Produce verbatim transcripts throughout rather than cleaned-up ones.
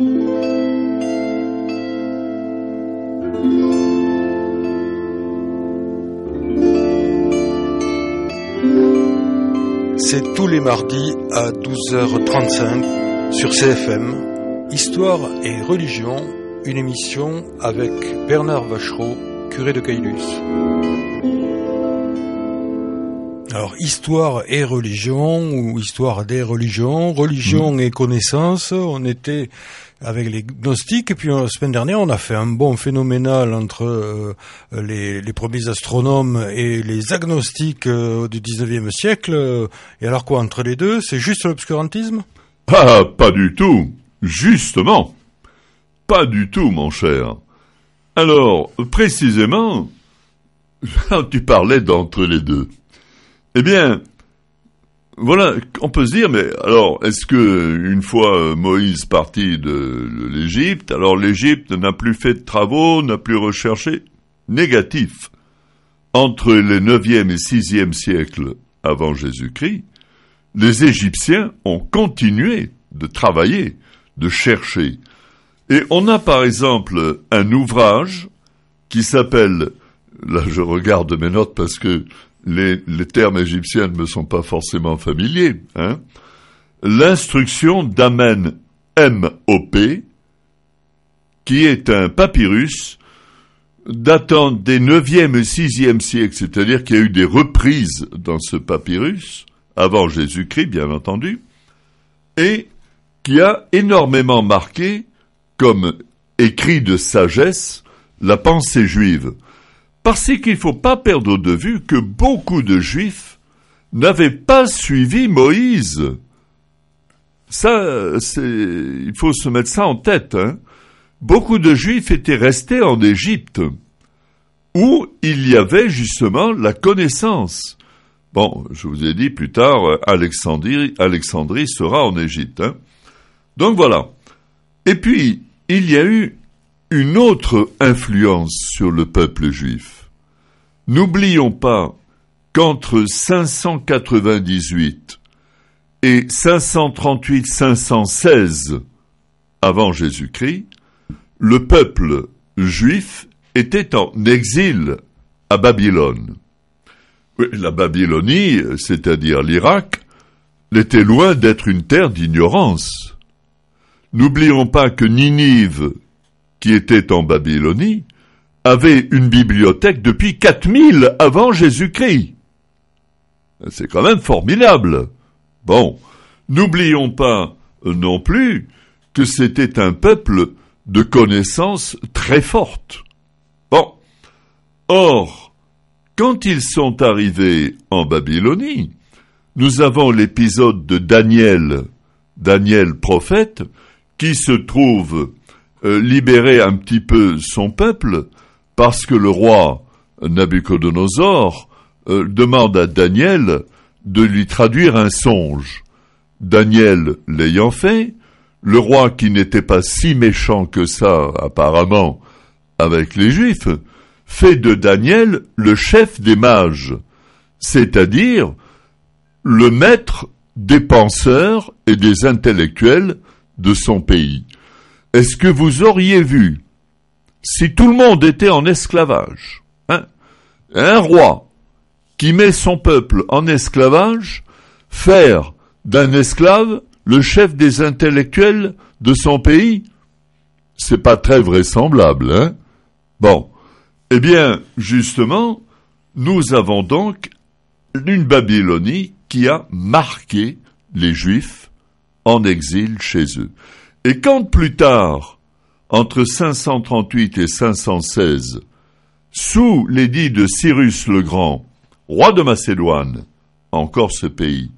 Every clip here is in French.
C'est tous les mardis à douze heures trente-cinq sur C F M, Histoire et Religion, une émission avec Bernard Vachereau, curé de Caylus. Alors, Histoire et Religion, ou Histoire des religions, Religion mmh. et connaissance, on était avec les gnostiques, et puis la semaine dernière, on a fait un bond phénoménal entre euh, les, les premiers astronomes et les agnostiques euh, du dix-neuvième siècle. Et alors quoi, entre les deux, c'est juste l'obscurantisme ? Ah, pas du tout. Justement. Pas du tout, mon cher. Alors, précisément, tu parlais d'entre les deux. Eh bien, voilà, on peut se dire, mais alors, est-ce que une fois Moïse parti de l'Égypte, alors l'Égypte n'a plus fait de travaux, n'a plus recherché ? Négatif. Entre les neuvième et sixième siècles avant Jésus-Christ, les Égyptiens ont continué de travailler, de chercher. Et on a par exemple un ouvrage qui s'appelle, là je regarde mes notes parce que Les, les termes égyptiens ne me sont pas forcément familiers, hein. L'instruction d'Amen M O P, qui est un papyrus datant des neuvième et sixième siècles, c'est-à-dire qu'il y a eu des reprises dans ce papyrus, avant Jésus-Christ, bien entendu, et qui a énormément marqué, comme écrit de sagesse, la pensée juive. Parce qu'il ne faut pas perdre de vue que beaucoup de Juifs n'avaient pas suivi Moïse. Ça, c'est, il faut se mettre ça en tête, hein. Beaucoup de Juifs étaient restés en Égypte, où il y avait justement la connaissance. Bon, je vous ai dit plus tard, Alexandrie, Alexandrie sera en Égypte, hein. Donc voilà. Et puis, il y a eu une autre influence sur le peuple juif. N'oublions pas qu'entre cinq cent quatre-vingt-dix-huit et cinq cent trente-huit cinq cent seize avant Jésus-Christ, le peuple juif était en exil à Babylone. La Babylonie, c'est-à-dire l'Irak, était loin d'être une terre d'ignorance. N'oublions pas que Ninive, qui était en Babylonie, avait une bibliothèque depuis quatre mille avant Jésus-Christ. C'est quand même formidable. Bon, n'oublions pas non plus que c'était un peuple de connaissances très fortes. Bon, or, quand ils sont arrivés en Babylonie, nous avons l'épisode de Daniel, Daniel prophète, qui se trouve euh, libérer un petit peu son peuple parce que le roi Nabuchodonosor euh, demande à Daniel de lui traduire un songe. Daniel l'ayant fait, le roi qui n'était pas si méchant que ça apparemment avec les Juifs, fait de Daniel le chef des mages, c'est-à-dire le maître des penseurs et des intellectuels de son pays. Est-ce que vous auriez vu, si tout le monde était en esclavage, hein, un roi qui met son peuple en esclavage, faire d'un esclave le chef des intellectuels de son pays? C'est pas très vraisemblable, hein? Bon, eh bien, justement, nous avons donc une Babylonie qui a marqué les Juifs en exil chez eux. Et quand plus tard, entre cinq cent trente-huit et cinq cent seize, sous l'édit de Cyrus le Grand, roi de Macédoine, encore ce pays,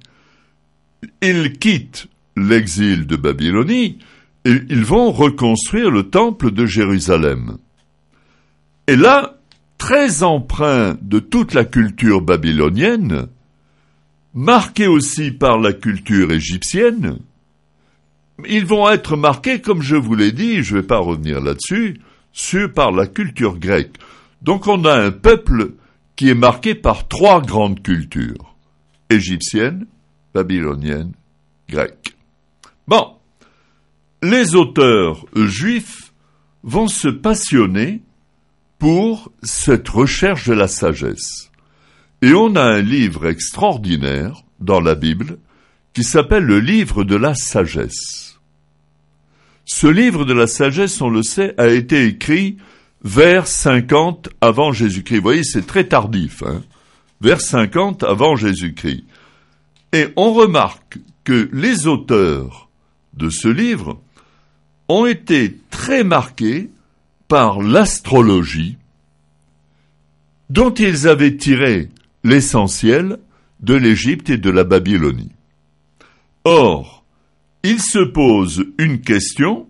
ils quittent l'exil de Babylonie et ils vont reconstruire le temple de Jérusalem. Et là, très empreint de toute la culture babylonienne, marqué aussi par la culture égyptienne, ils vont être marqués, comme je vous l'ai dit, je ne vais pas revenir là-dessus, sur, par la culture grecque. Donc on a un peuple qui est marqué par trois grandes cultures, égyptienne, babylonienne, grecque. Bon, les auteurs juifs vont se passionner pour cette recherche de la sagesse. Et on a un livre extraordinaire dans la Bible qui s'appelle le livre de la sagesse. Ce livre de la sagesse, on le sait, a été écrit vers cinquante avant Jésus-Christ. Vous voyez, c'est très tardif, hein, vers cinquante avant Jésus-Christ. Et on remarque que les auteurs de ce livre ont été très marqués par l'astrologie, dont ils avaient tiré l'essentiel de l'Égypte et de la Babylonie. Or, il se pose une question: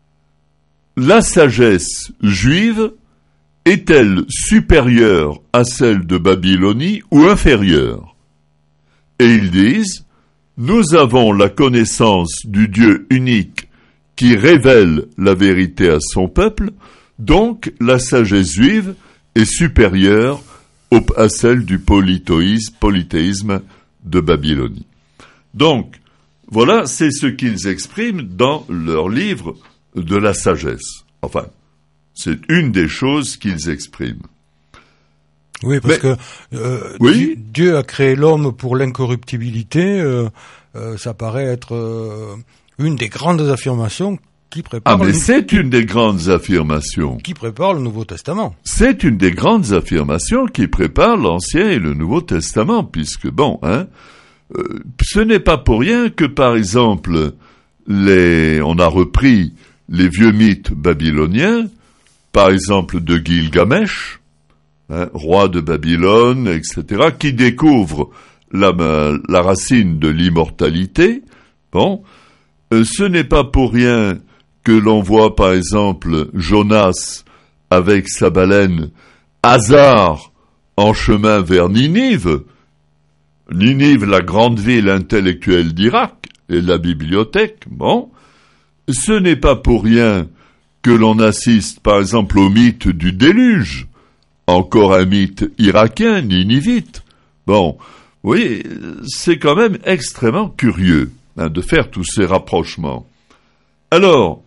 la sagesse juive est-elle supérieure à celle de Babylonie ou inférieure? Et ils disent: nous avons la connaissance du Dieu unique qui révèle la vérité à son peuple, donc la sagesse juive est supérieure au, à celle du polythéisme, polythéisme de Babylonie. Donc, voilà, c'est ce qu'ils expriment dans leur livre de la sagesse. Enfin, c'est une des choses qu'ils expriment. Oui, parce Mais, que euh, oui Dieu a créé l'homme pour l'incorruptibilité. Euh, euh, ça paraît être euh, une des grandes affirmations qui prépare. Ah, mais le... c'est une des grandes affirmations qui prépare le Nouveau Testament. C'est une des grandes affirmations qui prépare l'Ancien et le Nouveau Testament, puisque bon, hein, euh, ce n'est pas pour rien que, par exemple, les, on a repris les vieux mythes babyloniens, par exemple de Gilgamesh. Hein, roi de Babylone, et cetera, qui découvre la, la racine de l'immortalité. Bon, euh, ce n'est pas pour rien que l'on voit, par exemple, Jonas avec sa baleine, hasard en chemin vers Ninive. Ninive, la grande ville intellectuelle d'Irak, et la bibliothèque. Bon, ce n'est pas pour rien que l'on assiste, par exemple, au mythe du déluge. Encore un mythe irakien, ninivite. Bon, vous voyez, c'est quand même extrêmement curieux hein, de faire tous ces rapprochements. Alors,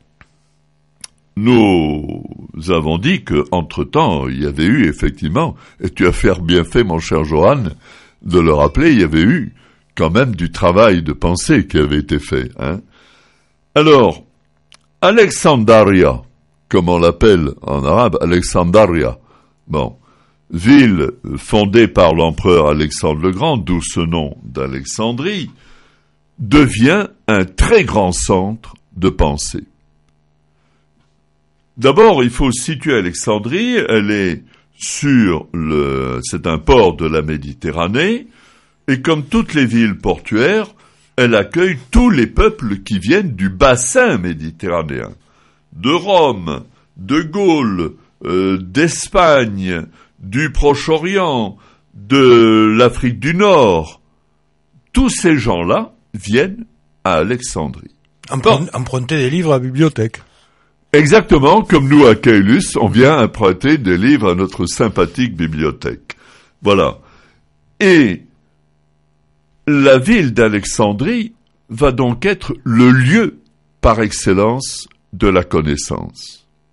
nous avons dit qu'entre-temps, il y avait eu effectivement, et tu as fait bien fait, mon cher Johan, de le rappeler, il y avait eu quand même du travail de pensée qui avait été fait. Hein. Alors, Alexandria, comme on l'appelle en arabe, Alexandria, bon, ville fondée par l'empereur Alexandre le Grand, d'où ce nom d'Alexandrie, devient un très grand centre de pensée. D'abord, il faut situer Alexandrie, elle est sur le, c'est un port de la Méditerranée, et comme toutes les villes portuaires, elle accueille tous les peuples qui viennent du bassin méditerranéen, de Rome, de Gaule, Euh, d'Espagne, du Proche-Orient, de l'Afrique du Nord. Tous ces gens-là viennent à Alexandrie. Emprunt, emprunter des livres à la bibliothèque. Exactement, comme nous à Caylus, on vient emprunter des livres à notre sympathique bibliothèque. Voilà. Et la ville d'Alexandrie va donc être le lieu par excellence de la connaissance.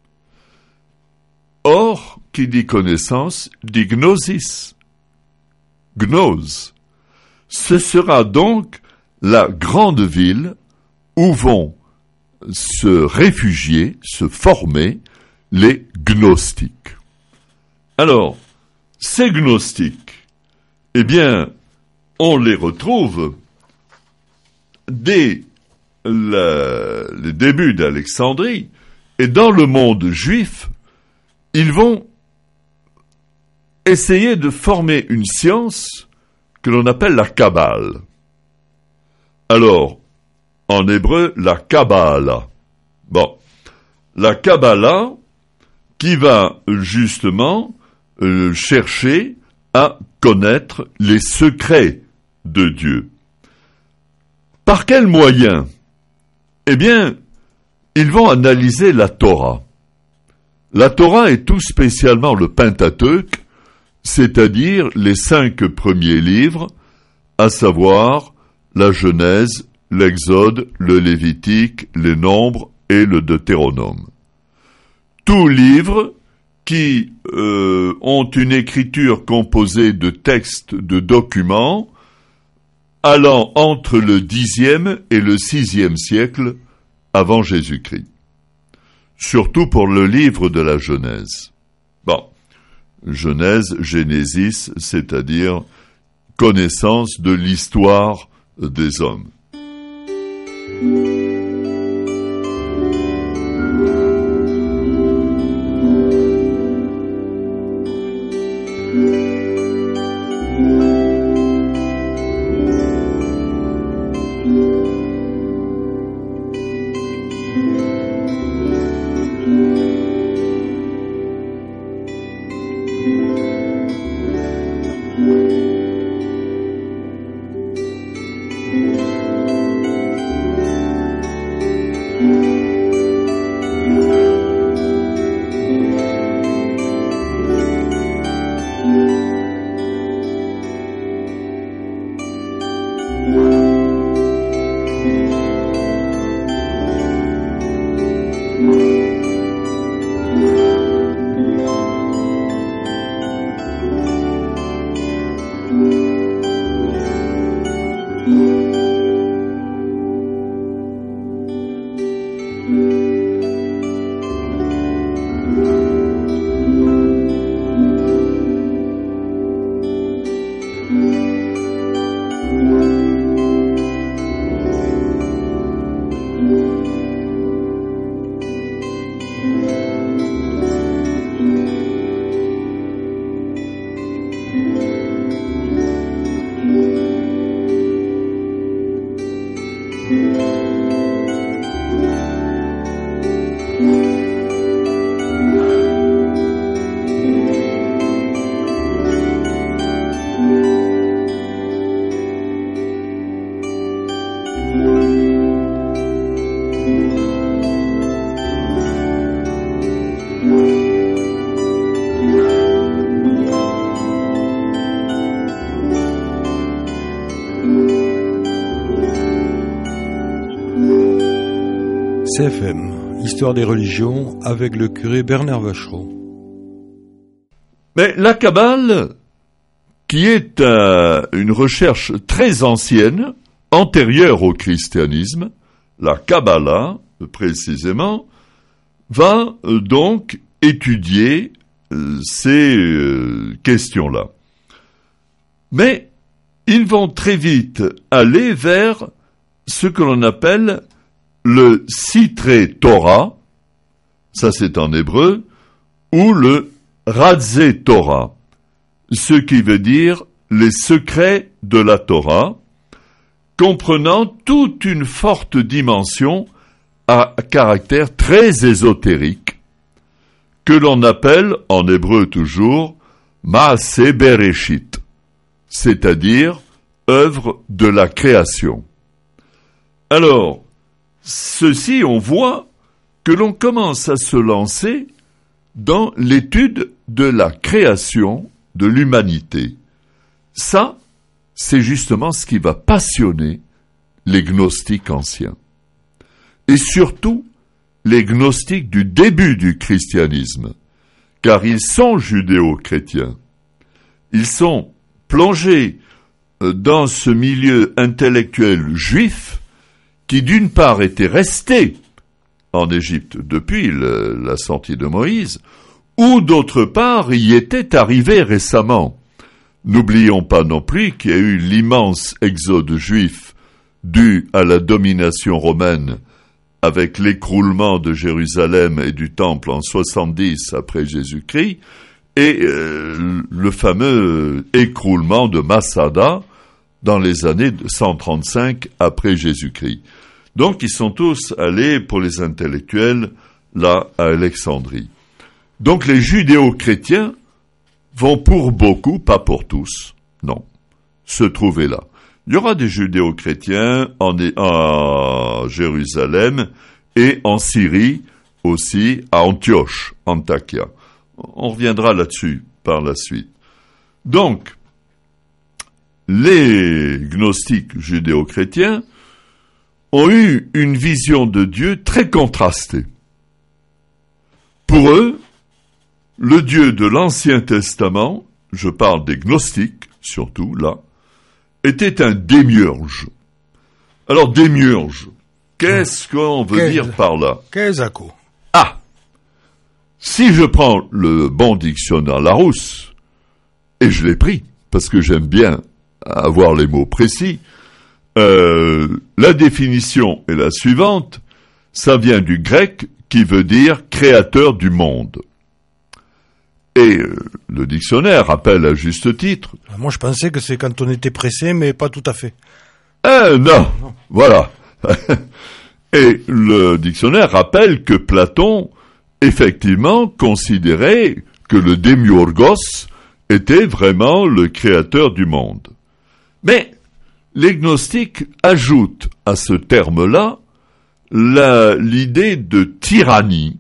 Or, qui dit connaissance, dit gnosis. Gnose. Ce sera donc la grande ville où vont se réfugier, se former les gnostiques. Alors, ces gnostiques, eh bien, on les retrouve dès la, les débuts d'Alexandrie, et dans le monde juif, ils vont essayer de former une science que l'on appelle la Kabbale. Alors, en hébreu, la Kabbalah. Bon, la Kabbalah qui va justement euh, chercher à connaître les secrets de Dieu. Par quels moyens? Eh bien, ils vont analyser la Torah. La Torah est tout spécialement le Pentateuque, c'est-à-dire les cinq premiers livres, à savoir la Genèse, l'Exode, le Lévitique, les Nombres et le Deutéronome. Tous livres qui euh, ont une écriture composée de textes, de documents, allant entre le dixième et le sixième siècle avant Jésus-Christ. Surtout pour le livre de la Genèse. Bon, Genèse, Génésis, c'est-à-dire connaissance de l'histoire des hommes. C F M, Histoire des religions, avec le curé Bernard Vachereau. Mais la Kabbale, qui est euh, une recherche très ancienne, antérieure au christianisme, la Kabbalah, précisément, va euh, donc étudier euh, ces euh, questions-là. Mais ils vont très vite aller vers ce que l'on appelle le Sitré Torah, ça c'est en hébreu, ou le Radzé Torah, ce qui veut dire les secrets de la Torah, comprenant toute une forte dimension à caractère très ésotérique, que l'on appelle, en hébreu toujours, Maaseh Bereshit, c'est-à-dire œuvre de la création. Alors, ceci, on voit que l'on commence à se lancer dans l'étude de la création de l'humanité. Ça, c'est justement ce qui va passionner les gnostiques anciens. Et surtout, les gnostiques du début du christianisme, car ils sont judéo-chrétiens. Ils sont plongés dans ce milieu intellectuel juif qui d'une part était resté en Égypte depuis le, la sortie de Moïse, ou d'autre part y était arrivé récemment. N'oublions pas non plus qu'il y a eu l'immense exode juif dû à la domination romaine avec l'écroulement de Jérusalem et du Temple en soixante-dix après Jésus-Christ, et euh, le fameux écroulement de Massada dans les années cent trente-cinq après Jésus-Christ. Donc ils sont tous allés, pour les intellectuels, là à Alexandrie. Donc les judéo-chrétiens vont pour beaucoup, pas pour tous, non, se trouver là. Il y aura des judéo-chrétiens en, en Jérusalem et en Syrie aussi, à Antioche, Antakya. On reviendra là-dessus par la suite. Donc, les gnostiques judéo-chrétiens ont eu une vision de Dieu très contrastée. Pour eux, le Dieu de l'Ancien Testament, je parle des gnostiques surtout là, était un démiurge. Alors démiurge, qu'est-ce qu'on veut Qu'est- dire par là? Qu'est-ce à quoi? Ah, si je prends le bon dictionnaire Larousse, et je l'ai pris, parce que j'aime bien avoir les mots précis, euh, la définition est la suivante, ça vient du grec qui veut dire créateur du monde. Et euh, le dictionnaire rappelle à juste titre, Moi, je pensais que c'est quand on était pressé, mais pas tout à fait. ah non, voilà. Et le dictionnaire rappelle que Platon, effectivement, considérait que le démiurgos était vraiment le créateur du monde. Mais les gnostiques ajoutent à ce terme-là la- l'idée de tyrannie,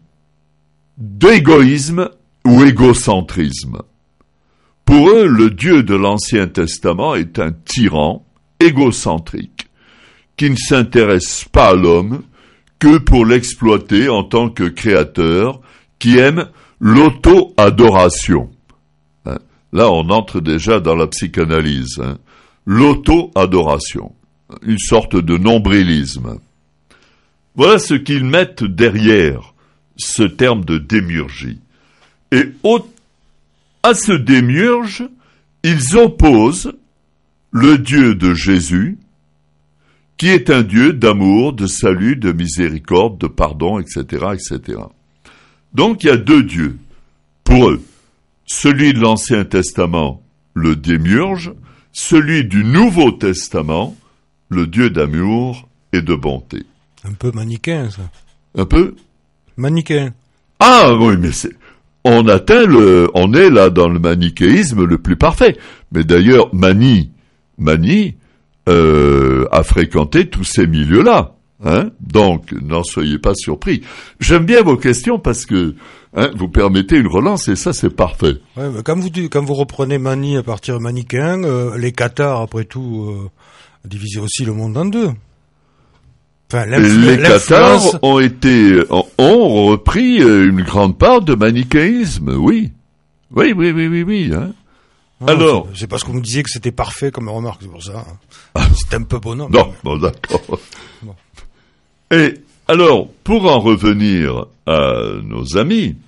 d'égoïsme ou égocentrisme. Pour eux, le Dieu de l'Ancien Testament est un tyran égocentrique, qui ne s'intéresse pas à l'homme que pour l'exploiter en tant que créateur, qui aime l'auto-adoration. Hein? Là, on entre déjà dans la psychanalyse. Hein? L'auto-adoration, une sorte de nombrilisme. Voilà ce qu'ils mettent derrière ce terme de démiurgie. Et au, à ce démiurge, ils opposent le Dieu de Jésus, qui est un Dieu d'amour, de salut, de miséricorde, de pardon, et cetera, et cetera. Donc il y a deux dieux pour eux. Celui de l'Ancien Testament, le démiurge, celui du Nouveau Testament, le Dieu d'amour et de bonté. Un peu manichéen, ça. Un peu? Manichéen. Ah oui, mais c'est... On atteint le... On est là dans le manichéisme le plus parfait. Mais d'ailleurs, Mani, Mani euh, a fréquenté tous ces milieux-là. Hein? Donc, n'en soyez pas surpris. J'aime bien vos questions parce que hein, vous permettez une relance et ça, c'est parfait. Ouais, mais quand vous dites- quand vous reprenez Mani à partir de manichéen, euh, les Cathares, après tout, euh, divisaient aussi le monde en deux. Enfin, Et l'influ- les l'influence- Cathares ont été, ont repris une grande part de manichéisme, oui. Oui, oui, oui, oui, oui, hein. Ah, Alors- c'est c'est parce que vous me disiez que c'était parfait comme remarque, c'est pour ça. C'est un peu bonhomme. Non, bon, d'accord. Bon. Et alors, pour en revenir à nos amis,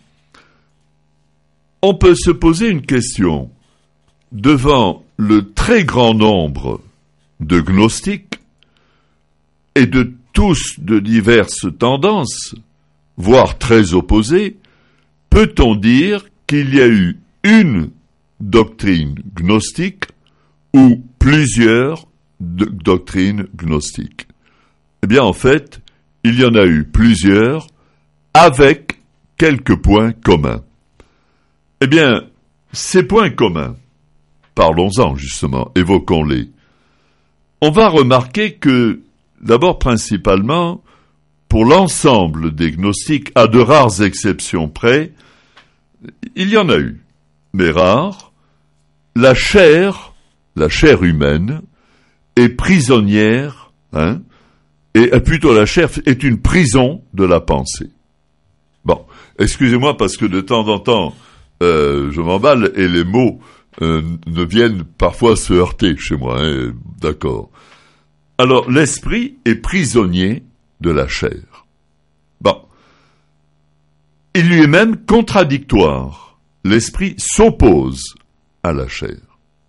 on peut se poser une question. Devant le très grand nombre de gnostiques et de tous de diverses tendances, voire très opposées, peut-on dire qu'il y a eu une doctrine gnostique ou plusieurs do- doctrines gnostiques? Eh bien, en fait, il y en a eu plusieurs avec quelques points communs. Eh bien, ces points communs, parlons-en justement, évoquons-les. On va remarquer que, d'abord principalement, pour l'ensemble des gnostiques, à de rares exceptions près, il y en a eu, mais rares, la chair, la chair humaine, est prisonnière, hein, et euh, plutôt la chair est une prison de la pensée. Bon, excusez-moi parce que de temps en temps, euh, je m'emballe et les mots euh, ne viennent parfois se heurter chez moi, hein, d'accord. Alors, l'esprit est prisonnier de la chair. Bon. Il lui est même contradictoire. L'esprit s'oppose à la chair.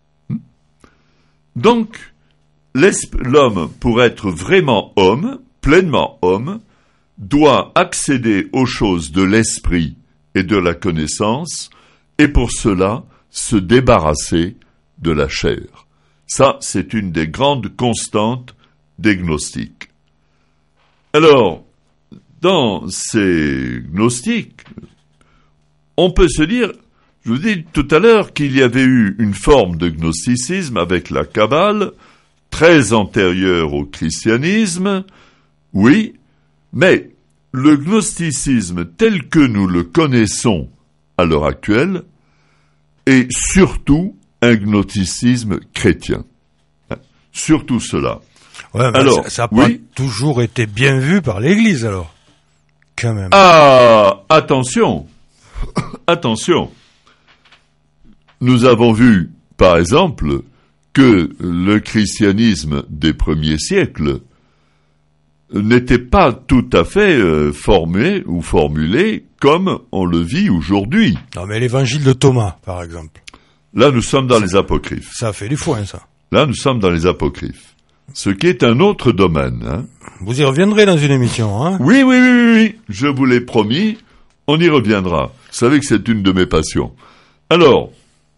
Donc, l'homme, pour être vraiment homme, pleinement homme, doit accéder aux choses de l'esprit et de la connaissance, et pour cela, se débarrasser de la chair. Ça, c'est une des grandes constantes des gnostiques. Alors, dans ces gnostiques, on peut se dire, je vous dis tout à l'heure qu'il y avait eu une forme de gnosticisme avec la Kabbale, très antérieure au christianisme, oui, mais le gnosticisme tel que nous le connaissons à l'heure actuelle est surtout un gnosticisme chrétien. Surtout cela. Ouais, mais alors, ça n'a pas oui. toujours été bien vu par l'Église, alors. Quand même. Ah, attention, attention. Nous avons vu, par exemple, que le christianisme des premiers siècles n'était pas tout à fait euh, formé ou formulé comme on le vit aujourd'hui. Non, mais l'évangile de Thomas, par exemple. Là, nous sommes dans ça, les apocryphes. Ça fait du foin, ça. Là, nous sommes dans les apocryphes. Ce qui est un autre domaine. Hein. Vous y reviendrez dans une émission, hein? Oui, oui, oui, oui, oui. Je vous l'ai promis. On y reviendra. Vous savez que c'est une de mes passions. Alors,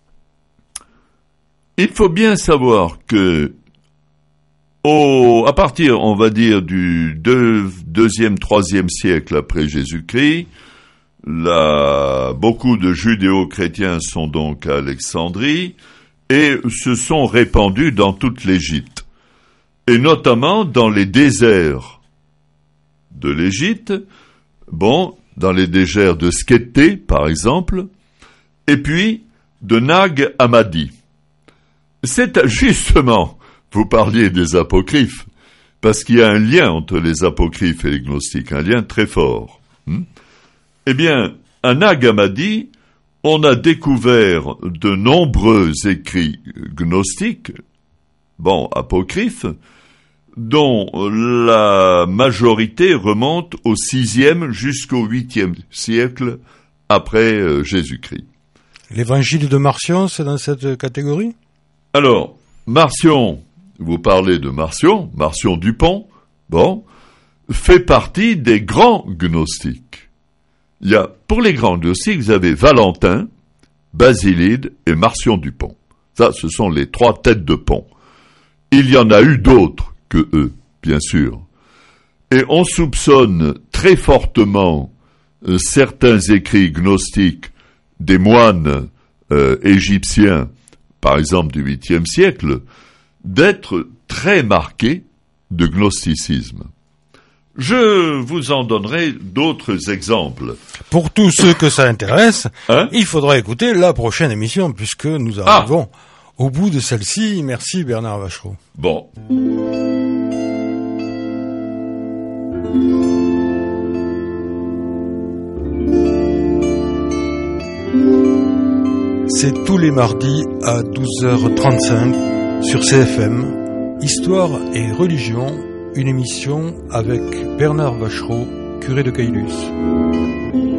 il faut bien savoir que Au, à partir, on va dire, du deux, deuxième, troisième siècle après Jésus-Christ, là, beaucoup de judéo-chrétiens sont donc à Alexandrie et se sont répandus dans toute l'Égypte, et notamment dans les déserts de l'Égypte, bon, dans les déserts de Skété, par exemple, et puis de Nag Hammadi. C'est justement... Vous parliez des apocryphes, parce qu'il y a un lien entre les apocryphes et les gnostiques, un lien très fort. Hmm? Eh bien, à Nag Hammadi, on a découvert de nombreux écrits gnostiques, bon, apocryphes, dont la majorité remonte au sixième jusqu'au huitième siècle après euh, Jésus-Christ. L'évangile de Marcion, c'est dans cette catégorie? Alors, Marcion... Vous parlez de Marcion, Marcion Dupont, bon, fait partie des grands gnostiques. Il y a, pour les grands gnostiques, vous avez Valentin, Basilide et Marcion Dupont. Ça, ce sont les trois têtes de pont. Il y en a eu d'autres que eux, bien sûr. Et on soupçonne très fortement euh, certains écrits gnostiques des moines euh, égyptiens, par exemple du huitième siècle, d'être très marqué de gnosticisme. Je vous en donnerai d'autres exemples. Pour tous ceux que ça intéresse, hein? Il faudra écouter la prochaine émission, puisque nous arrivons ah. au bout de celle-ci. Merci Bernard Vachereau. Bon. C'est tous les mardis à douze heures trente-cinq sur C F M, Histoire et Religion, une émission avec Bernard Vachereau, curé de Caylus.